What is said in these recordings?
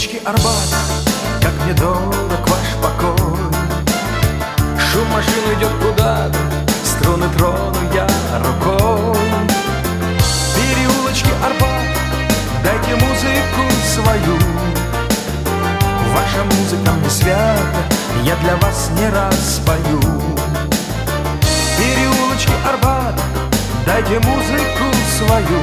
Переулочки Арбата, как мне дорог ваш покой. Шум машин идет куда-то, струны трону я рукой. Переулочки Арбата, дайте музыку свою. Ваша музыка мне свята, я для вас не раз пою. Переулочки Арбата, дайте музыку свою.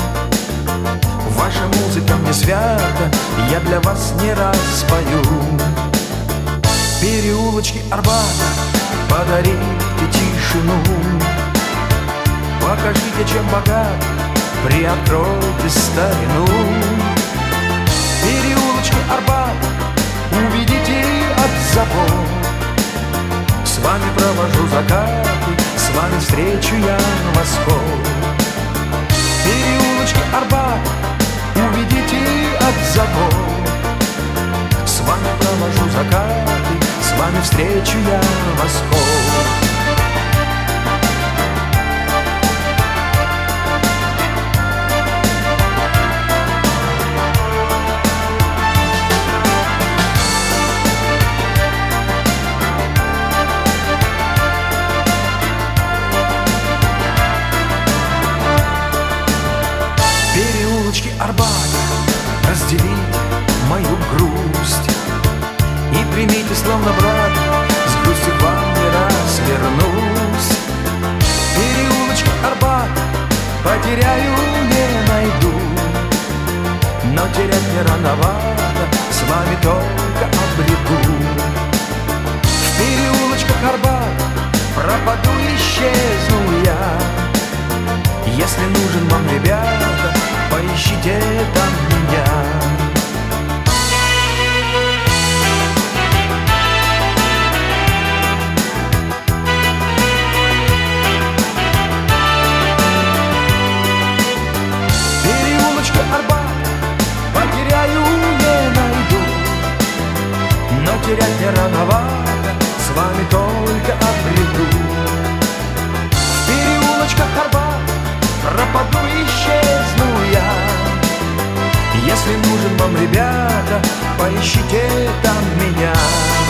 Ваша музыка мне свята, я для вас не раз пою. Переулочки Арбата, подарите тишину. Покажите, чем богат, приоткройте старину. Переулочки Арбата, уведите от забот. С вами провожу закаты, с вами встречу я восход. Переулочки Арбата, уведите от забот. С вами провожу закаты, с вами встречу я восход. Переулочки Арбата, разделите мою грусть и примите, словно брат, с грустью к вам не раз вернусь. Переулочки Арбата, потеряю, не найду, но терять не рановато, с вами только обрету. В переулочках Арбата пропаду, исчезну я. Если нужен вам, ребята, поищите там меня. Переулочка Арбата, потеряю, не найду, но терять не рановато, с вами только обрету. В переулочках Арбата пропаду, исчезну я. Если нужен вам, ребята, поищите там меня.